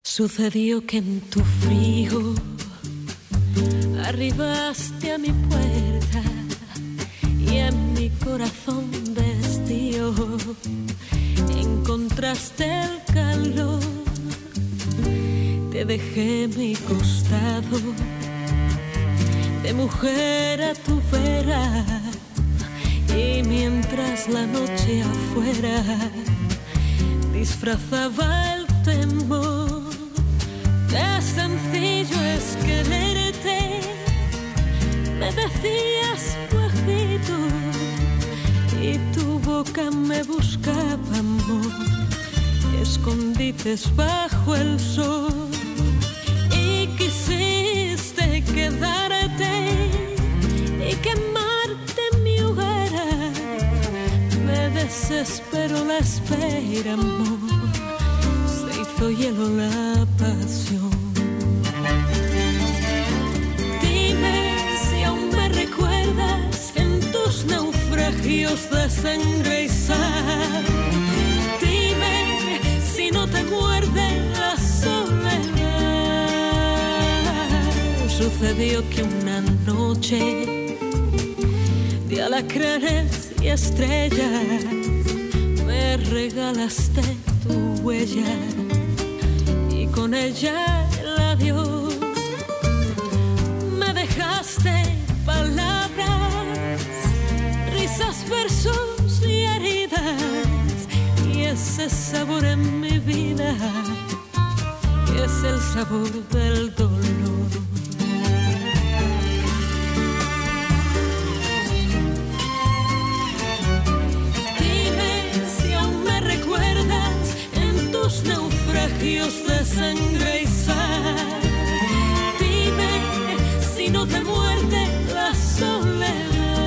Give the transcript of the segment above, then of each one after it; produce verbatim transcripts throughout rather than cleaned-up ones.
Sucedió que en tu frío arribaste a mi puerta y en mi corazón vestido encontraste el calor. Te dejé mi costado de mujer a tu vera y mientras la noche afuera disfrazaba el temor. Qué sencillo es quererte, me decías bajito y tu boca me buscaba amor, escondites bajo el sol y quisiste quedarte y quemarte en mi hoguera. Me desespero la espera, amor, se hizo hielo la pasión. Dime si aún me recuerdas en tus naufragios de sangre y sal. Dime si no te muerde la soledad. Sucedió que una noche de alacranes y estrellas me regalaste tu huella y con ella el adiós. Me dejaste palabras, risas, versos y heridas, y ese sabor en mi vida es el sabor del dolor. Naufragios de sangre y sal. Dime si no te muerde la soledad.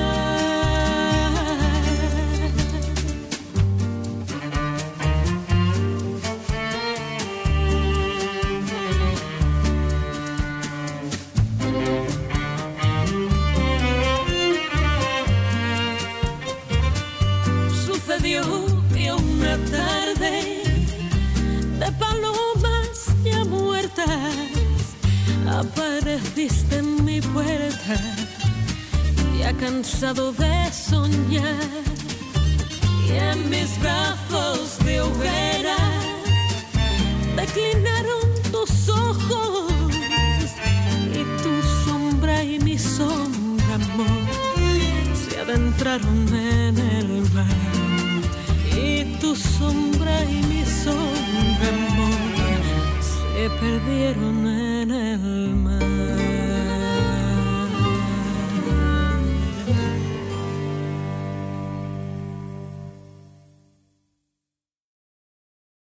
Sucedió que una tarde de palomas ya muertas apareciste en mi puerta, ya cansado de soñar, y en mis brazos de hoguera declinaron tus ojos y tu sombra y mi sombra, amor, se adentraron en el mar, y tu sombra y mi sombra, amor, se perdieron en el mar.